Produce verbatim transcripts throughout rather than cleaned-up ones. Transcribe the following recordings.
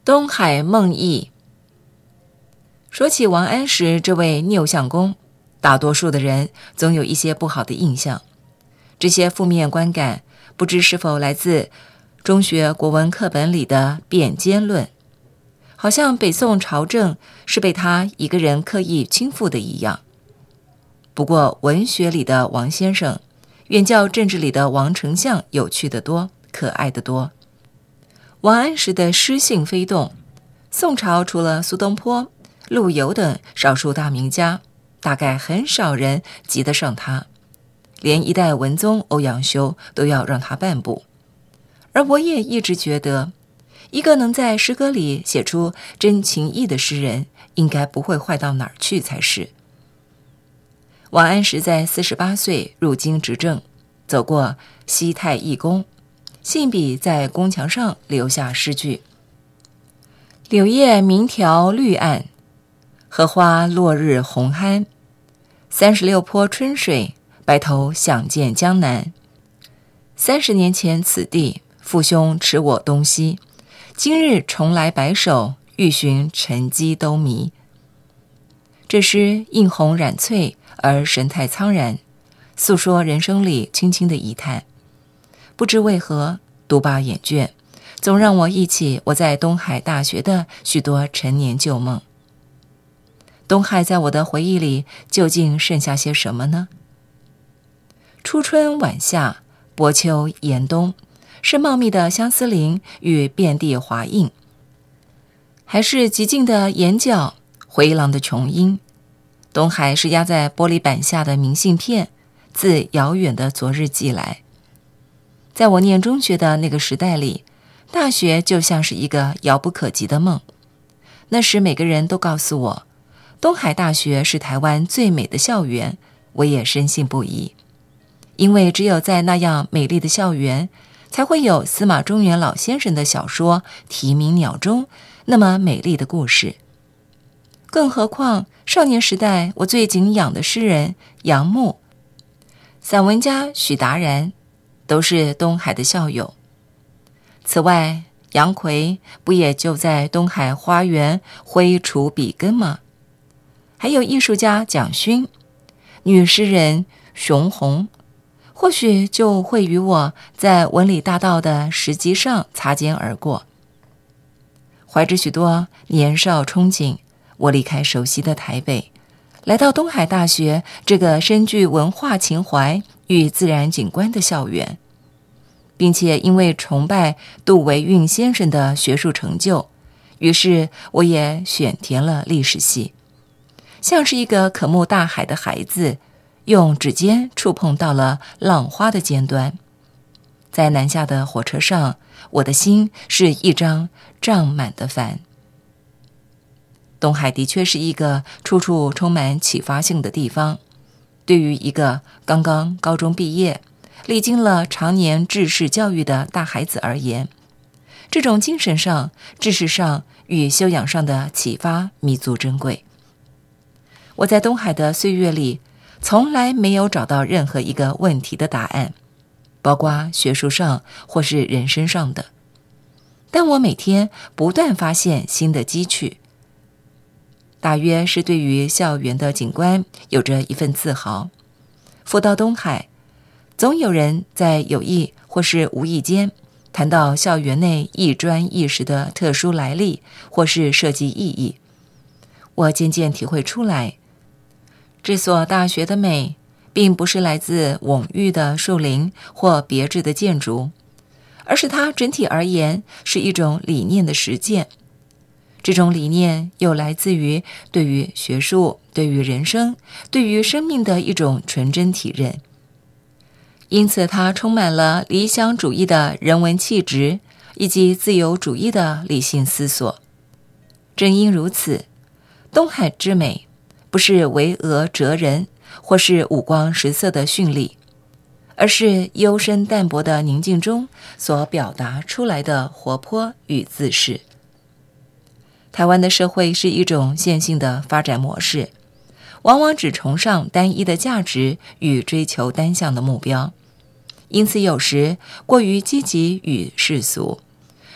东海梦忆。说起王安石这位拗相公，大多数的人总有一些不好的印象。这些负面观感不知是否来自中学国文课本里的辩奸论，好像北宋朝政是被他一个人刻意倾覆的一样。不过文学里的王先生远较政治里的王丞相有趣得多，可爱得多。王安石的诗性飞动，宋朝除了苏东坡、陆游等少数大名家，大概很少人及得上他，连一代文宗欧阳修都要让他半步。而我也一直觉得，一个能在诗歌里写出真情意的诗人，应该不会坏到哪儿去才是。王安石在四十八岁入京执政，走过西太义宫，信笔在宫墙上留下诗句：柳叶鸣条绿岸，荷花落日红酣。三十六坡春水，白头想见江南。三十年前此地，父兄持我东西。今日重来白首，欲寻沉积都迷。这诗映红染翠，而神态苍然，诉说人生里轻轻的一叹。不知为何，读罢眼倦，总让我忆起我在东海大学的许多陈年旧梦。东海在我的回忆里究竟剩下些什么呢？初春晚夏，薄秋严冬，是茂密的相思林与遍地华映，还是极静的岩角、回廊的琼音？东海是压在玻璃板下的明信片，自遥远的昨日寄来。在我念中学的那个时代里，大学就像是一个遥不可及的梦。那时每个人都告诉我，东海大学是台湾最美的校园，我也深信不疑。因为只有在那样美丽的校园，才会有司马中原老先生的小说《题名鸟》中那么美丽的故事。更何况少年时代我最敬仰的诗人杨牧、散文家许达然都是东海的校友。此外，杨奎不也就在东海花园挥锄笔耕吗？还有艺术家蒋勋、女诗人熊红，或许就会与我在文理大道的石级上擦肩而过。怀着许多年少憧憬，我离开熟悉的台北，来到东海大学这个深具文化情怀与自然景观的校园，并且因为崇拜杜维运先生的学术成就，于是我也选填了历史系，像是一个渴慕大海的孩子，用指尖触碰到了浪花的尖端。在南下的火车上，我的心是一张胀满的帆。东海的确是一个处处充满启发性的地方。对于一个刚刚高中毕业、历经了常年制式教育的大孩子而言，这种精神上、知识上与修养上的启发弥足珍贵。我在东海的岁月里，从来没有找到任何一个问题的答案，包括学术上或是人生上的。但我每天不断发现新的机趣，大约是对于校园的景观有着一份自豪。赴到东海，总有人在有意或是无意间谈到校园内艺专艺实的特殊来历或是设计意义。我渐渐体会出来，这所大学的美并不是来自蓊郁的树林或别致的建筑，而是它整体而言是一种理念的实践。这种理念又来自于对于学术、对于人生、对于生命的一种纯真体认。因此它充满了理想主义的人文气质，以及自由主义的理性思索。正因如此，东海之美不是巍峨哲人或是五光十色的绚丽，而是幽深淡泊的宁静中所表达出来的活泼与自适。台湾的社会是一种线性的发展模式，往往只崇尚单一的价值与追求单向的目标，因此有时过于积极与世俗，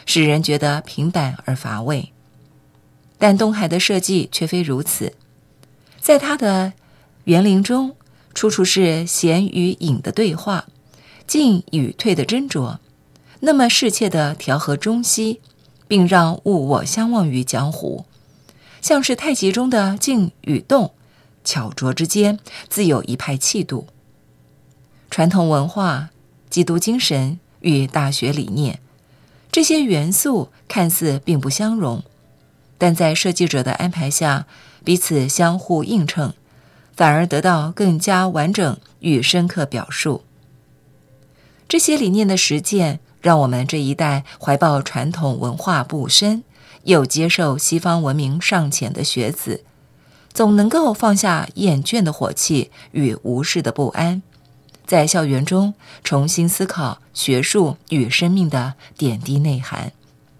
使人觉得平板而乏味。但东海的设计却非如此，在它的园林中，处处是闲与隐的对话，进与退的斟酌，那么适切地调和中西，并让物我相忘于江湖，像是太极中的静与动，巧拙之间自有一派气度。传统文化、基督精神与大学理念，这些元素看似并不相容，但在设计者的安排下，彼此相互映衬，反而得到更加完整与深刻表述。这些理念的实践，让我们这一代怀抱传统文化不深，又接受西方文明尚浅的学子，总能够放下厌倦的火气与无事的不安，在校园中重新思考学术与生命的点滴内涵。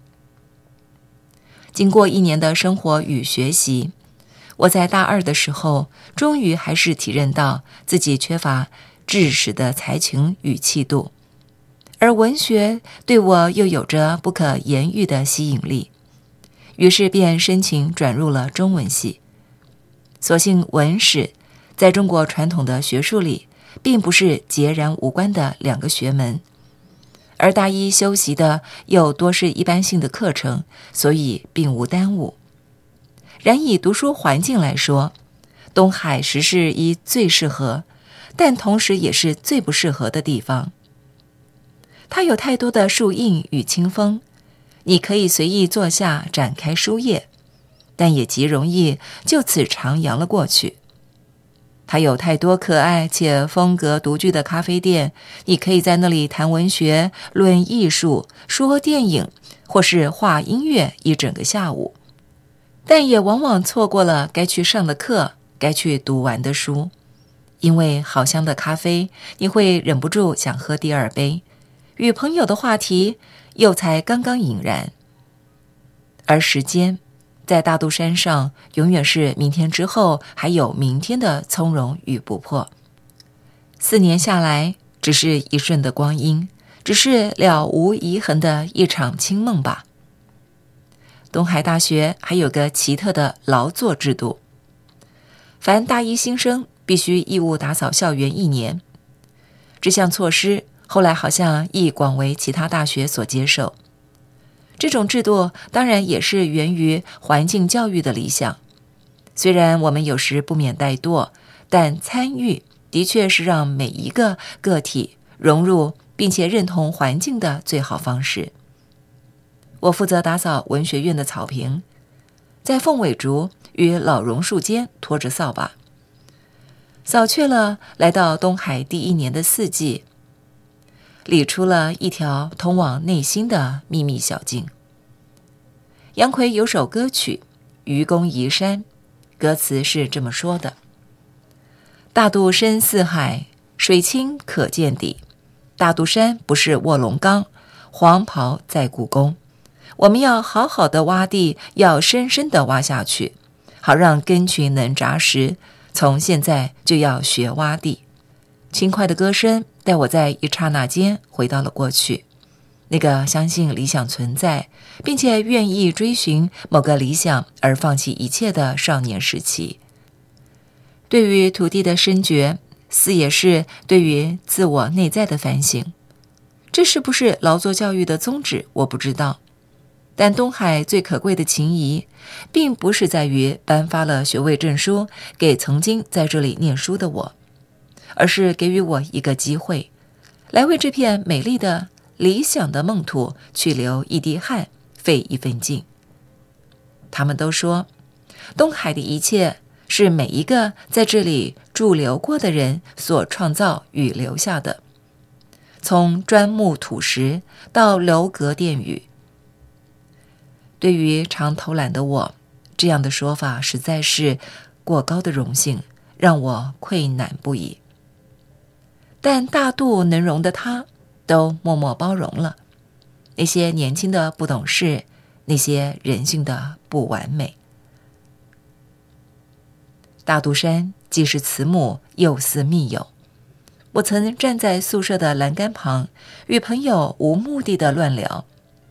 经过一年的生活与学习，我在大二的时候，终于还是体认到自己缺乏知识的才情与气度，而文学对我又有着不可言喻的吸引力，于是便申请转入了中文系。所幸文史在中国传统的学术里并不是截然无关的两个学门，而大一修习的又多是一般性的课程，所以并无耽误。然以读书环境来说，东海实是一最适合，但同时也是最不适合的地方。它有太多的树荫与清风，你可以随意坐下展开书页，但也极容易就此徜徉了过去。它有太多可爱且风格独具的咖啡店，你可以在那里谈文学、论艺术、说电影，或是画音乐一整个下午，但也往往错过了该去上的课，该去读完的书。因为好香的咖啡，你会忍不住想喝第二杯，与朋友的话题又才刚刚引燃。而时间在大肚山上，永远是明天之后还有明天的从容与不迫。四年下来，只是一瞬的光阴，只是了无遗痕的一场清梦吧。东海大学还有个奇特的劳作制度，凡大一新生必须义务打扫校园一年。这项措施后来好像亦广为其他大学所接受。这种制度当然也是源于环境教育的理想，虽然我们有时不免怠惰，但参与的确是让每一个个体融入并且认同环境的最好方式。我负责打扫文学院的草坪，在凤尾竹与老榕树间拖着扫把，扫去了来到东海第一年的四季，理出了一条通往内心的秘密小径。杨奎有首歌曲《愚公移山》，歌词是这么说的：大肚深似海，水清可见底。大肚山不是卧龙岗，黄袍在故宫。我们要好好的挖地，要深深的挖下去，好让根群能扎实。从现在就要学挖地。轻快的歌声带我在一刹那间回到了过去，那个相信理想存在，并且愿意追寻某个理想而放弃一切的少年时期。对于土地的深觉，似也是对于自我内在的反省。这是不是劳作教育的宗旨，我不知道。但东海最可贵的情谊，并不是在于颁发了学位证书给曾经在这里念书的我，而是给予我一个机会，来为这片美丽的理想的梦土去流一滴汗，费一份劲。他们都说，东海的一切是每一个在这里驻留过的人所创造与留下的，从砖木土石到楼阁殿宇。对于常偷懒的我，这样的说法实在是过高的荣幸，让我愧赧不已。但大度能容的他，都默默包容了那些年轻的不懂事，那些人性的不完美。大肚山既是慈母，又似密友。我曾站在宿舍的栏杆旁，与朋友无目的的乱聊。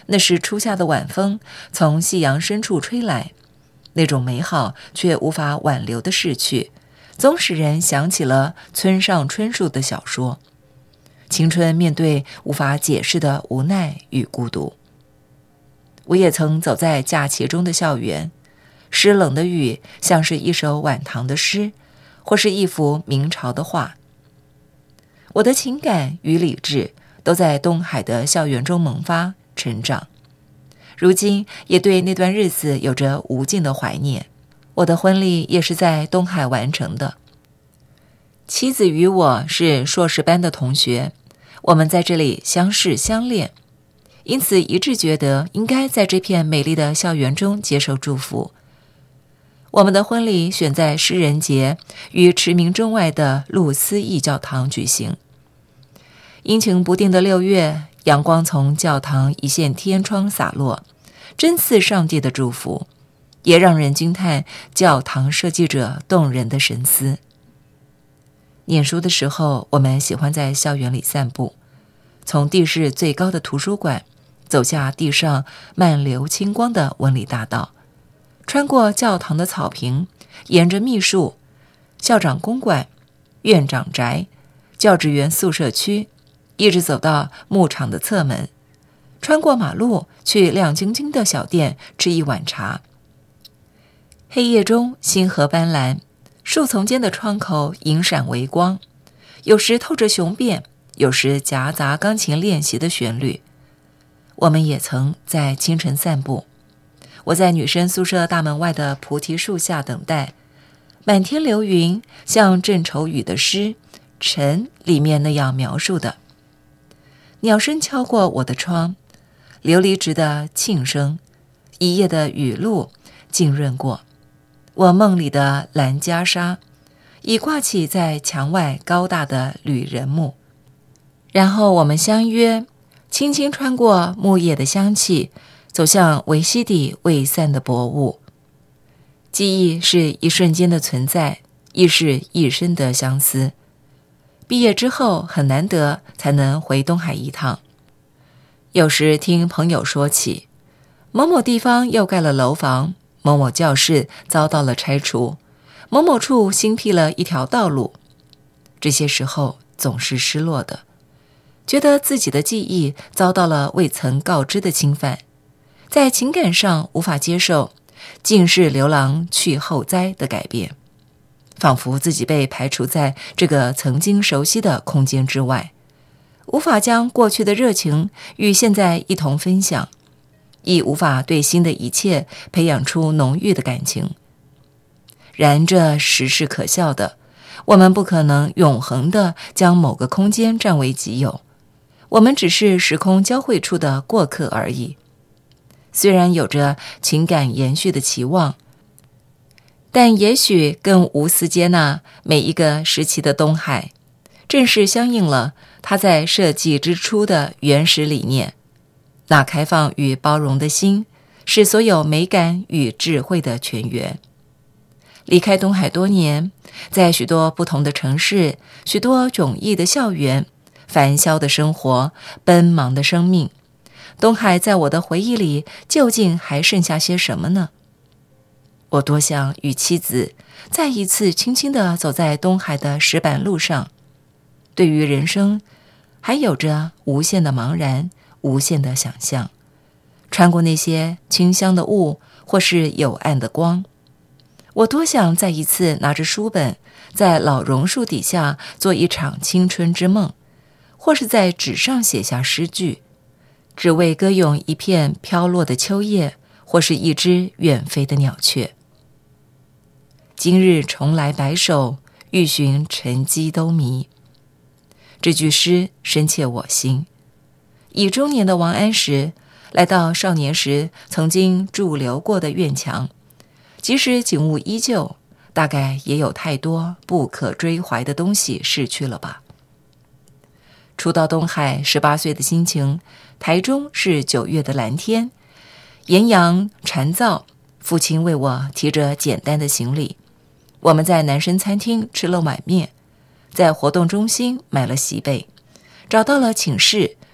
那是初夏的晚风从夕阳深处吹来，那种美好却无法挽留的逝去，总使人想起了村上春树的小说。青春面对无法解释的无奈与孤独。我也曾走在假期中的校园，湿冷的雨像是一首晚唐的诗，或是一幅明朝的画。我的情感与理智都在东海的校园中萌发成长，如今也对那段日子有着无尽的怀念。我的婚礼也是在东海完成的。妻子与我是硕士班的同学，我们在这里相识相恋，因此一致觉得应该在这片美丽的校园中接受祝福。我们的婚礼选在诗人节与驰名中外的路思义教堂举行。阴晴不定的六月，阳光从教堂一线天窗洒落，真似上帝的祝福，也让人惊叹教堂设计者动人的神思。念书的时候，我们喜欢在校园里散步，从地势最高的图书馆走下地上漫流清光的文理大道，穿过教堂的草坪，沿着秘书、校长公馆、院长宅、教职员宿舍区，一直走到牧场的侧门，穿过马路去亮晶晶的小店吃一碗茶。黑夜中星河斑斓，树丛间的窗口银闪微光，有时透着雄辩，有时夹杂钢琴练习的旋律。我们也曾在清晨散步，我在女生宿舍大门外的菩提树下等待，满天流云像郑愁予的诗《晨》里面那样描述的。鸟声敲过我的窗，琉璃直的磬声，一夜的雨露浸润过我梦里的蓝袈裟，已挂起在墙外高大的旅人木。然后我们相约，轻轻穿过木叶的香气，走向维西底未散的薄雾。记忆是一瞬间的存在，亦是一生的相思。毕业之后很难得才能回东海一趟，有时听朋友说起某某地方又盖了楼房，某某教室遭到了拆除，某某处新辟了一条道路，这些时候总是失落的，觉得自己的记忆遭到了未曾告知的侵犯，在情感上无法接受尽是流浪去后灾的改变，仿佛自己被排除在这个曾经熟悉的空间之外，无法将过去的热情与现在一同分享，亦无法对新的一切培养出浓郁的感情。然这实是可笑的，我们不可能永恒地将某个空间占为己有，我们只是时空交汇处的过客而已。虽然有着情感延续的期望，但也许更无私接纳每一个时期的东海，正是相应了他在设计之初的原始理念。那开放与包容的心，是所有美感与智慧的泉源。离开东海多年，在许多不同的城市，许多迥异的校园，繁嚣的生活，奔忙的生命，东海在我的回忆里究竟还剩下些什么呢？我多想与妻子再一次轻轻地走在东海的石板路上，对于人生还有着无限的茫然，无限的想象，穿过那些清香的雾或是幽暗的光。我多想再一次拿着书本，在老榕树底下做一场青春之梦，或是在纸上写下诗句，只为歌咏一片飘落的秋叶，或是一只远飞的鸟雀。今日重来白首，欲寻沉积都迷。这句诗深切我心。已中年的王安石来到少年时曾经驻留过的院墙，即使景物依旧，大概也有太多不可追怀的东西逝去了吧。初到东海，十八岁的心情，台中是九月的蓝天，炎阳蝉噪，父亲为我提着简单的行李，我们在男生餐厅吃了碗面，在活动中心买了席被，找到了寝室，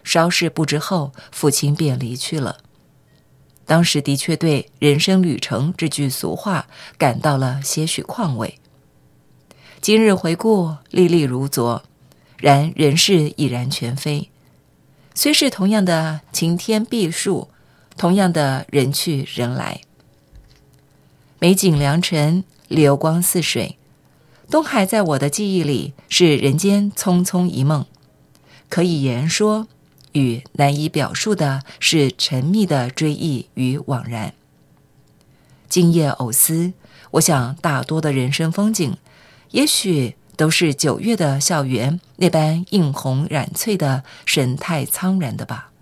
稍事不知后，父亲便离去了。当时的确对人生旅程这句俗话感到了些许况味。今日回顾，历历如昨，然人事已然全非。虽是同样的晴天碧树，同样的人去人来，美景良辰，流光似水，东海在我的记忆里是人间匆匆一梦，可以言说，与难以表述的是沉密的追忆与惘然。今夜偶思，我想大多的人生风景，也许都是九月的校园那般映红染翠的神态苍然的吧。